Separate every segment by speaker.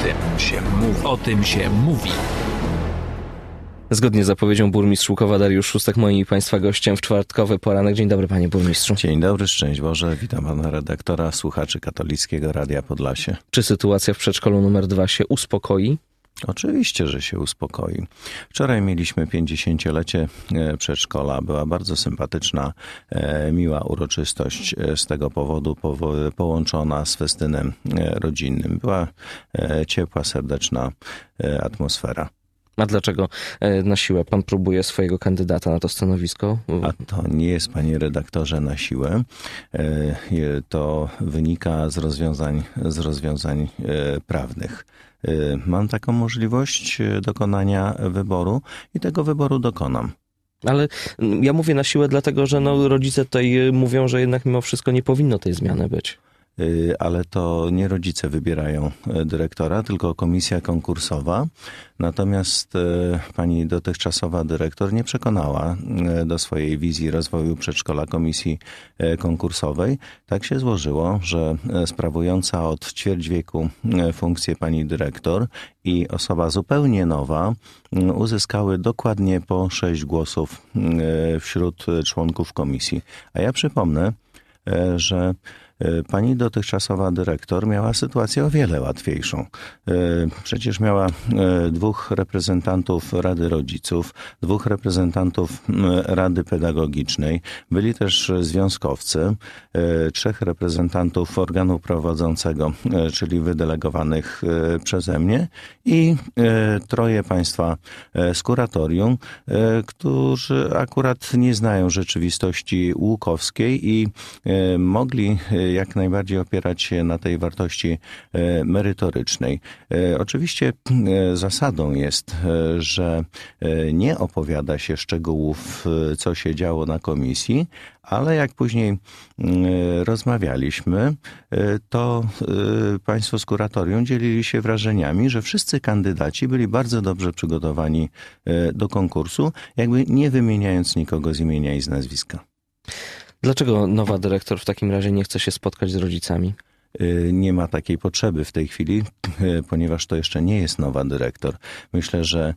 Speaker 1: tym się mówi.
Speaker 2: Zgodnie z zapowiedzią burmistrz Łukowa Dariusz Szustak, moim i Państwa gościem w czwartkowy poranek. Dzień dobry, panie burmistrzu.
Speaker 3: Dzień dobry, szczęść Boże. Witam pana redaktora, słuchaczy Katolickiego Radia Podlasie.
Speaker 2: Czy sytuacja w przedszkolu numer 2 się uspokoi?
Speaker 3: Oczywiście, że się uspokoi. Wczoraj mieliśmy 50-lecie przedszkola. Była bardzo sympatyczna, miła uroczystość z tego powodu połączona z festynem rodzinnym. Była ciepła, serdeczna atmosfera.
Speaker 2: A dlaczego na siłę pan próbuje swojego kandydata na to stanowisko?
Speaker 3: A to nie jest, panie redaktorze, na siłę. To wynika z rozwiązań prawnych. Mam taką możliwość dokonania wyboru i tego wyboru dokonam.
Speaker 2: Ale ja mówię na siłę dlatego, że rodzice tutaj mówią, że jednak mimo wszystko nie powinno tej zmiany być.
Speaker 3: Ale to nie rodzice wybierają dyrektora, tylko komisja konkursowa. Natomiast pani dotychczasowa dyrektor nie przekonała do swojej wizji rozwoju przedszkola komisji konkursowej. Tak się złożyło, że sprawująca od ćwierć wieku funkcję pani dyrektor i osoba zupełnie nowa uzyskały dokładnie po 6 głosów wśród członków komisji. A ja przypomnę, że pani dotychczasowa dyrektor miała sytuację o wiele łatwiejszą. Przecież miała 2 reprezentantów Rady Rodziców, 2 reprezentantów Rady Pedagogicznej, byli też związkowcy, 3 reprezentantów organu prowadzącego, czyli wydelegowanych przeze mnie i 3 państwa z kuratorium, którzy akurat nie znają rzeczywistości łukowskiej i mogli jak najbardziej opierać się na tej wartości merytorycznej. Oczywiście zasadą jest, że nie opowiada się szczegółów, co się działo na komisji, ale jak później rozmawialiśmy, to państwo z kuratorium dzielili się wrażeniami, że wszyscy kandydaci byli bardzo dobrze przygotowani do konkursu, jakby nie wymieniając nikogo z imienia i z nazwiska.
Speaker 2: Dlaczego nowa dyrektor w takim razie nie chce się spotkać z rodzicami?
Speaker 3: Nie ma takiej potrzeby w tej chwili, ponieważ to jeszcze nie jest nowa dyrektor. Myślę, że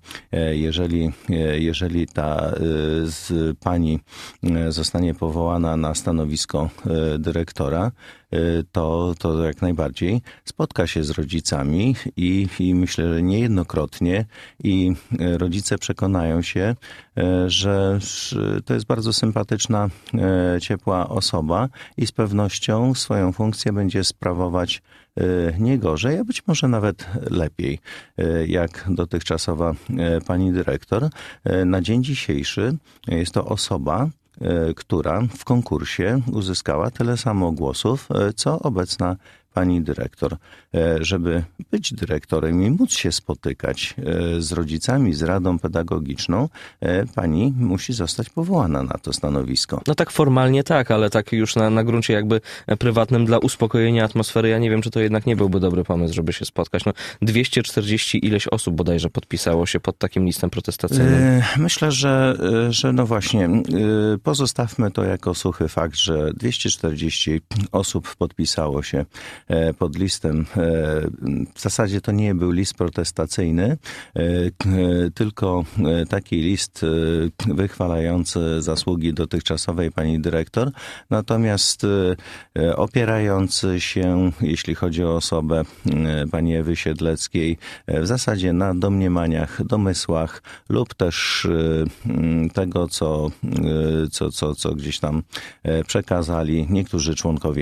Speaker 3: jeżeli ta pani zostanie powołana na stanowisko dyrektora, to jak najbardziej spotka się z rodzicami i myślę, że niejednokrotnie i rodzice przekonają się, że to jest bardzo sympatyczna, ciepła osoba i z pewnością swoją funkcję będzie sprawować nie gorzej, a być może nawet lepiej, jak dotychczasowa pani dyrektor. Na dzień dzisiejszy jest to osoba, która w konkursie uzyskała tyle samo głosów, co obecna pani dyrektor. Żeby być dyrektorem i móc się spotykać z rodzicami, z Radą Pedagogiczną, pani musi zostać powołana na to stanowisko.
Speaker 2: No tak formalnie tak, ale tak już na gruncie jakby prywatnym dla uspokojenia atmosfery, ja nie wiem, czy to jednak nie byłby dobry pomysł, żeby się spotkać. 240 ileś osób bodajże podpisało się pod takim listem protestacyjnym.
Speaker 3: Myślę, że no właśnie, pozostawmy to jako suchy fakt, że 240 osób podpisało się pod listem. W zasadzie to nie był list protestacyjny, tylko taki list wychwalający zasługi dotychczasowej pani dyrektor, natomiast opierający się, jeśli chodzi o osobę pani Ewy Siedleckiej, w zasadzie na domniemaniach, domysłach lub też tego, co gdzieś tam przekazali niektórzy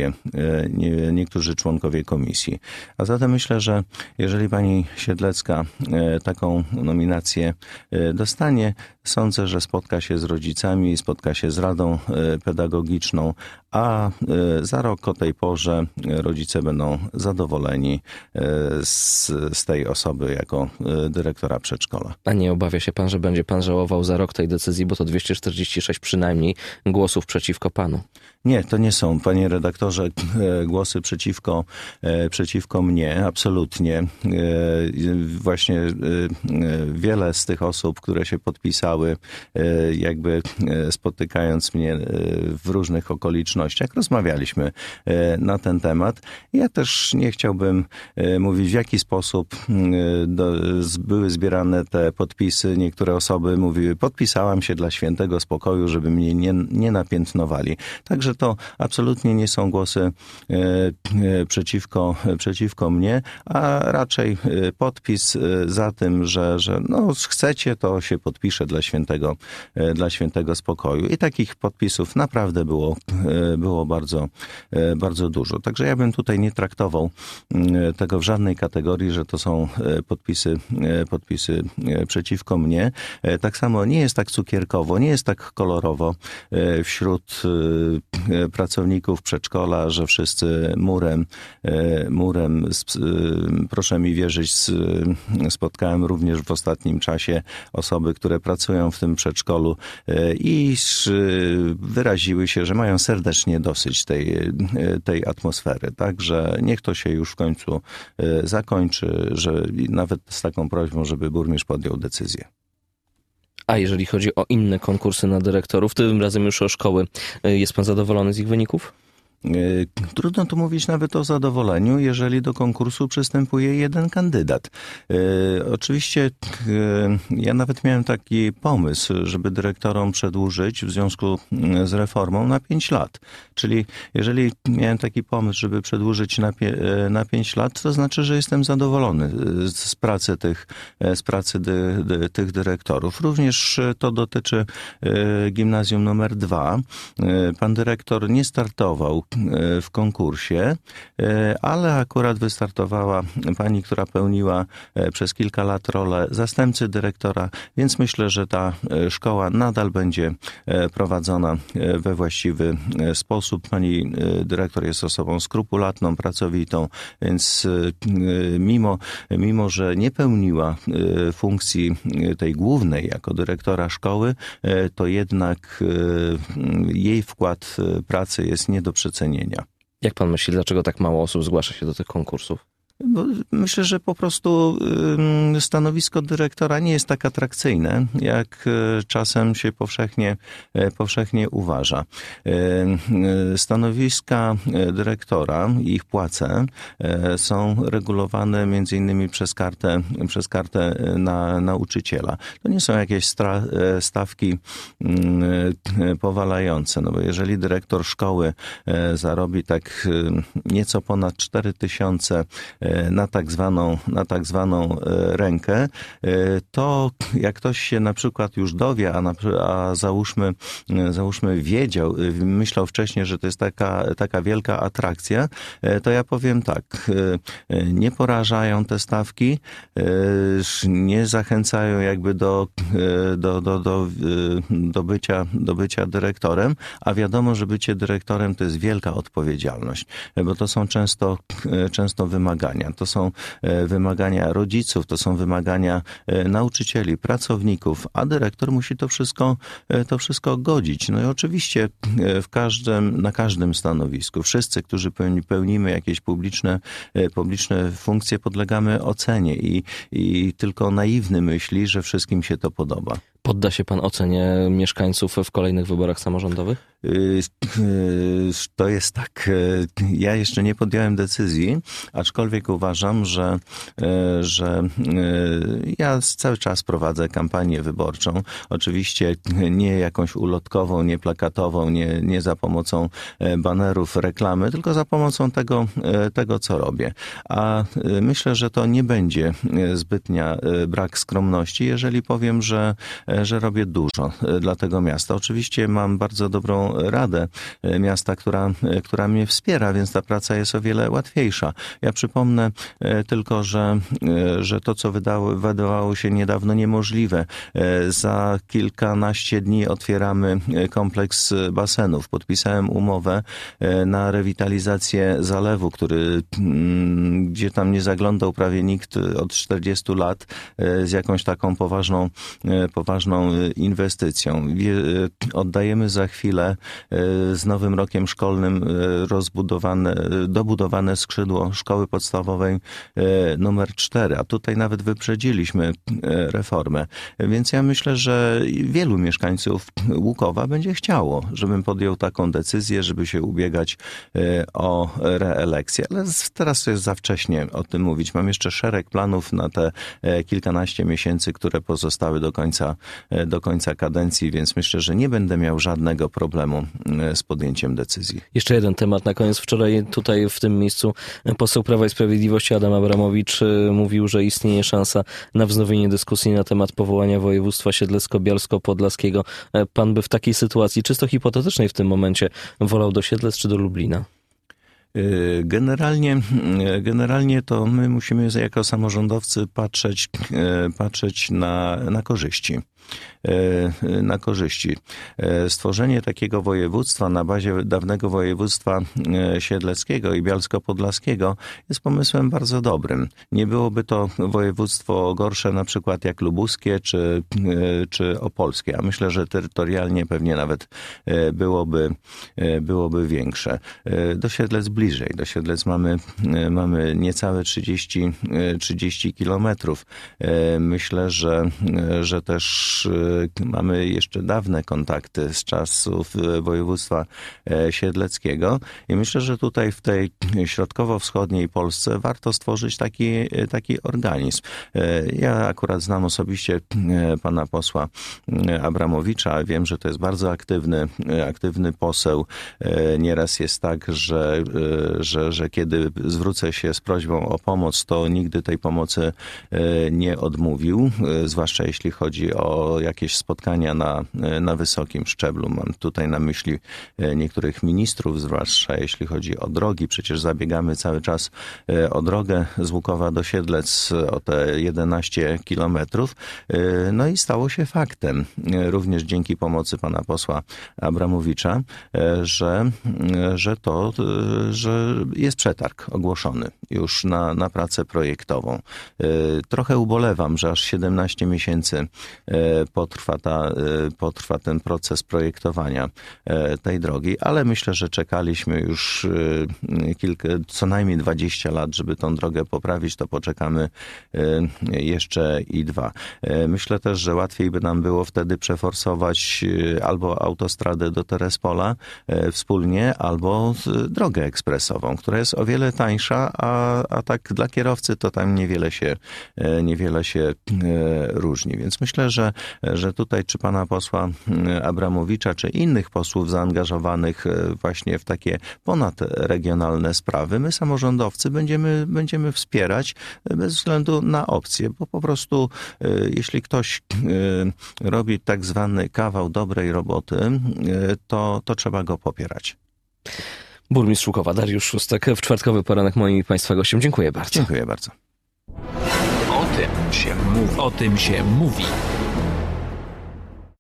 Speaker 3: członkowie komisji. A zatem myślę, że jeżeli pani Siedlecka taką nominację dostanie, sądzę, że spotka się z rodzicami, spotka się z Radą Pedagogiczną, a za rok o tej porze rodzice będą zadowoleni z tej osoby jako dyrektora przedszkola.
Speaker 2: A nie obawia się pan, że będzie pan żałował za rok tej decyzji, bo to 246 przynajmniej głosów przeciwko panu?
Speaker 3: Nie, to nie są, panie redaktorze, głosy przeciwko mnie, absolutnie. Właśnie wiele z tych osób, które się podpisały, powstawały jakby spotykając mnie w różnych okolicznościach. Rozmawialiśmy na ten temat. Ja też nie chciałbym mówić, w jaki sposób były zbierane te podpisy. Niektóre osoby mówiły, podpisałam się dla świętego spokoju, żeby mnie nie napiętnowali. Także to absolutnie nie są głosy przeciwko mnie, a raczej podpis za tym, że no chcecie, to się podpisze dla świętego spokoju. I takich podpisów naprawdę było bardzo, bardzo dużo. Także ja bym tutaj nie traktował tego w żadnej kategorii, że to są podpisy przeciwko mnie. Tak samo nie jest tak cukierkowo, nie jest tak kolorowo wśród pracowników przedszkola, że wszyscy murem, proszę mi wierzyć, spotkałem również w ostatnim czasie osoby, które pracują w tym przedszkolu i wyraziły się, że mają serdecznie dosyć tej atmosfery. Także niech to się już w końcu zakończy, że nawet z taką prośbą, żeby burmistrz podjął decyzję.
Speaker 2: A jeżeli chodzi o inne konkursy na dyrektorów, tym razem już o szkoły, jest pan zadowolony z ich wyników?
Speaker 3: Trudno tu mówić nawet o zadowoleniu, jeżeli do konkursu przystępuje jeden kandydat. Oczywiście ja nawet miałem taki pomysł, żeby dyrektorom przedłużyć w związku z reformą na 5 lat. Czyli jeżeli miałem taki pomysł, żeby przedłużyć na 5 lat, to znaczy, że jestem zadowolony z pracy tych dyrektorów. Również to dotyczy gimnazjum numer 2. Pan dyrektor nie startował w konkursie, ale akurat wystartowała pani, która pełniła przez kilka lat rolę zastępcy dyrektora, więc myślę, że ta szkoła nadal będzie prowadzona we właściwy sposób. Pani dyrektor jest osobą skrupulatną, pracowitą, więc mimo że nie pełniła funkcji tej głównej jako dyrektora szkoły, to jednak jej wkład pracy jest nie do przecenienia.
Speaker 2: Jak pan myśli, dlaczego tak mało osób zgłasza się do tych konkursów?
Speaker 3: Myślę, że po prostu stanowisko dyrektora nie jest tak atrakcyjne, jak czasem się powszechnie uważa. Stanowiska dyrektora i ich płace są regulowane między innymi przez kartę na nauczyciela. To nie są jakieś stawki powalające, no bo jeżeli dyrektor szkoły zarobi tak nieco ponad 4000 na tak zwaną rękę, to jak ktoś się na przykład już dowie, a załóżmy myślał wcześniej, że to jest taka wielka atrakcja, to ja powiem tak, nie porażają te stawki, nie zachęcają jakby do bycia dyrektorem, a wiadomo, że bycie dyrektorem to jest wielka odpowiedzialność, bo to są często wymagania. To są wymagania rodziców, to są wymagania nauczycieli, pracowników, a dyrektor musi to wszystko godzić. No i oczywiście na każdym stanowisku, wszyscy, którzy pełnimy jakieś publiczne funkcje, podlegamy ocenie i tylko naiwny myśli, że wszystkim się to podoba.
Speaker 2: Podda się pan ocenie mieszkańców w kolejnych wyborach samorządowych?
Speaker 3: To jest tak. Ja jeszcze nie podjąłem decyzji, aczkolwiek uważam, że ja cały czas prowadzę kampanię wyborczą. Oczywiście nie jakąś ulotkową, nie plakatową, nie za pomocą banerów, reklamy, tylko za pomocą tego, co robię. A myślę, że to nie będzie zbytnia brak skromności, jeżeli powiem, że robię dużo dla tego miasta. Oczywiście mam bardzo dobrą radę miasta, która mnie wspiera, więc ta praca jest o wiele łatwiejsza. Ja przypomnę tylko, że to, co wydawało się niedawno niemożliwe, za kilkanaście dni otwieramy kompleks basenów. Podpisałem umowę na rewitalizację zalewu, gdzie tam nie zaglądał prawie nikt od 40 lat z jakąś taką poważną ważną inwestycją. Oddajemy za chwilę z nowym rokiem szkolnym dobudowane skrzydło szkoły podstawowej numer 4, a tutaj nawet wyprzedziliśmy reformę. Więc ja myślę, że wielu mieszkańców Łukowa będzie chciało, żebym podjął taką decyzję, żeby się ubiegać o reelekcję. Ale teraz to jest za wcześnie o tym mówić. Mam jeszcze szereg planów na te kilkanaście miesięcy, które pozostały do końca kadencji, więc myślę, że nie będę miał żadnego problemu z podjęciem decyzji.
Speaker 2: Jeszcze jeden temat na koniec. Wczoraj tutaj w tym miejscu poseł Prawa i Sprawiedliwości Adam Abramowicz mówił, że istnieje szansa na wznowienie dyskusji na temat powołania województwa siedlecko-bialsko-podlaskiego. Pan by w takiej sytuacji, czysto hipotetycznej w tym momencie, wolał do Siedlec czy do Lublina?
Speaker 3: Generalnie to my musimy jako samorządowcy patrzeć na korzyści. Na korzyści. Stworzenie takiego województwa na bazie dawnego województwa siedleckiego i bialsko-podlaskiego jest pomysłem bardzo dobrym. Nie byłoby to województwo gorsze na przykład jak lubuskie czy opolskie, a myślę, że terytorialnie pewnie nawet byłoby większe. Do Siedlec bliżej. Do Siedlec mamy niecałe 30 kilometrów. Myślę, że też mamy jeszcze dawne kontakty z czasów województwa siedleckiego i myślę, że tutaj w tej środkowo-wschodniej Polsce warto stworzyć taki organizm. Ja akurat znam osobiście pana posła Abramowicza. Wiem, że to jest bardzo aktywny poseł. Nieraz jest tak, że kiedy zwrócę się z prośbą o pomoc, to nigdy tej pomocy nie odmówił, zwłaszcza jeśli chodzi o jakieś spotkania na wysokim szczeblu. Mam tutaj na myśli niektórych ministrów, zwłaszcza jeśli chodzi o drogi. Przecież zabiegamy cały czas o drogę z Łukowa do Siedlec, o te 11 kilometrów. No i stało się faktem, również dzięki pomocy pana posła Abramowicza, że jest przetarg ogłoszony już na pracę projektową. Trochę ubolewam, że aż 17 miesięcy potrwa ten proces projektowania tej drogi, ale myślę, że czekaliśmy już co najmniej 20 lat, żeby tą drogę poprawić, to poczekamy jeszcze i 2. Myślę też, że łatwiej by nam było wtedy przeforsować albo autostradę do Terespola wspólnie, albo drogę ekspresową, która jest o wiele tańsza, a tak dla kierowcy to tam niewiele się różni. Więc myślę, że tutaj czy pana posła Abramowicza, czy innych posłów zaangażowanych właśnie w takie ponadregionalne sprawy, my samorządowcy będziemy wspierać bez względu na opcje, bo po prostu jeśli ktoś robi tak zwany kawał dobrej roboty, to trzeba go popierać.
Speaker 2: Burmistrz Łukowa, Dariusz Szustek, w czwartkowy poranek moim i państwa gościem. Dziękuję bardzo.
Speaker 3: Dziękuję bardzo.
Speaker 1: O tym się mówi.